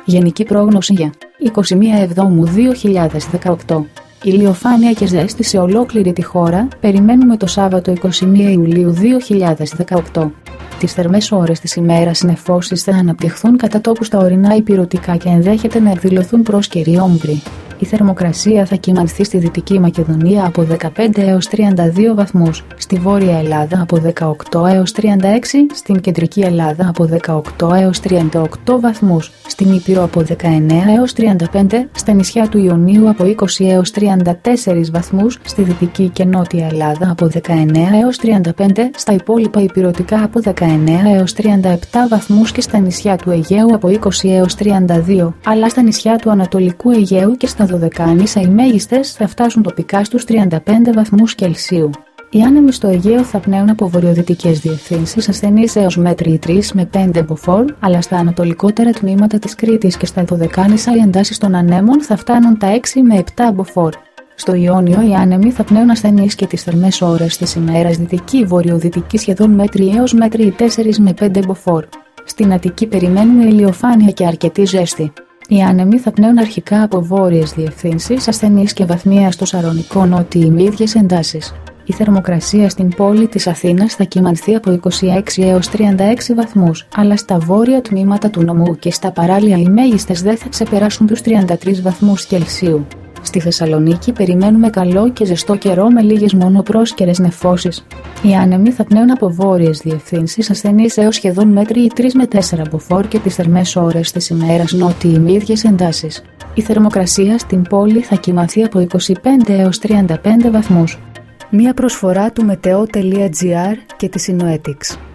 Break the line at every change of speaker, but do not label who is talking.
Γενική πρόγνωση για 21 Εβδόμου 2018. Ηλιοφάνεια και ζέστη σε ολόκληρη τη χώρα, περιμένουμε το Σάββατο 21 Ιουλίου 2018. Τις θερμές ώρες της ημέρας οι νεφώσεις θα αναπτυχθούν κατά τόπου στα ορεινά ηπειρωτικά και ενδέχεται να εκδηλωθούν πρόσκαιροι όμβροι. Η θερμοκρασία θα κυμανθεί στη Δυτική Μακεδονία από 15 έως 32 βαθμούς, στη Βόρεια Ελλάδα από 18 έως 36, στην Κεντρική Ελλάδα από 18 έως 38 βαθμούς, στην Ήπειρο από 19 έως 35, στα νησιά του Ιωνίου από 20 έως 34 βαθμούς, στη Δυτική και Νότια Ελλάδα από 19 έως 35, στα υπόλοιπα ηπειρωτικά από 19 έως 37 βαθμούς και στα νησιά του Αιγαίου από 20 έως 32, αλλά στα νησιά του Ανατολικού Αιγαίου και στα Δωδεκάνησα οι μέγιστες θα φτάσουν τοπικά στους 35 βαθμούς Κελσίου. Οι άνεμοι στο Αιγαίο θα πνέουν από βορειοδυτικές διευθύνσεις ασθενείς έως μέτρη 3 με 5 μποφόρ, αλλά στα ανατολικότερα τμήματα της Κρήτης και στα Δωδεκάνησα οι εντάσεις των ανέμων θα φτάνουν τα 6 με 7 μποφόρ. Στο Ιόνιο οι άνεμοι θα πνέουν ασθενείς και τις θερμές ώρες της ημέρας δυτική βορειοδυτική σχεδόν μέτρη έως μέτρη 4 με 5 μποφόρ. Στην Αττική περιμένουμε ηλιοφάνεια και αρκετή ζέστη. Οι άνεμοι θα πνέουν αρχικά από βόρειες διευθύνσεις ασθενείς και βαθμία στο Σαρονικό νότιοι με ίδιες εντάσεις. Η θερμοκρασία στην πόλη της Αθήνας θα κυμανθεί από 26 έως 36 βαθμούς, αλλά στα βόρεια τμήματα του νομού και στα παράλια οι μέγιστες δεν θα ξεπεράσουν τους 33 βαθμούς Κελσίου. Στη Θεσσαλονίκη περιμένουμε καλό και ζεστό καιρό με λίγες μόνο πρόσκαιρες νεφώσεις. Οι άνεμοι θα πνέουν από βόρειες διευθύνσεις ασθενείς έως σχεδόν μέτρη 3 με 4 μποφόρ και τις θερμές ώρες της ημέρας νότιοι με ίδιες εντάσεις. Η θερμοκρασία στην πόλη θα κυμανθεί από 25 έως 35 βαθμούς. Μία προσφορά του Meteo.gr και της Synoetics.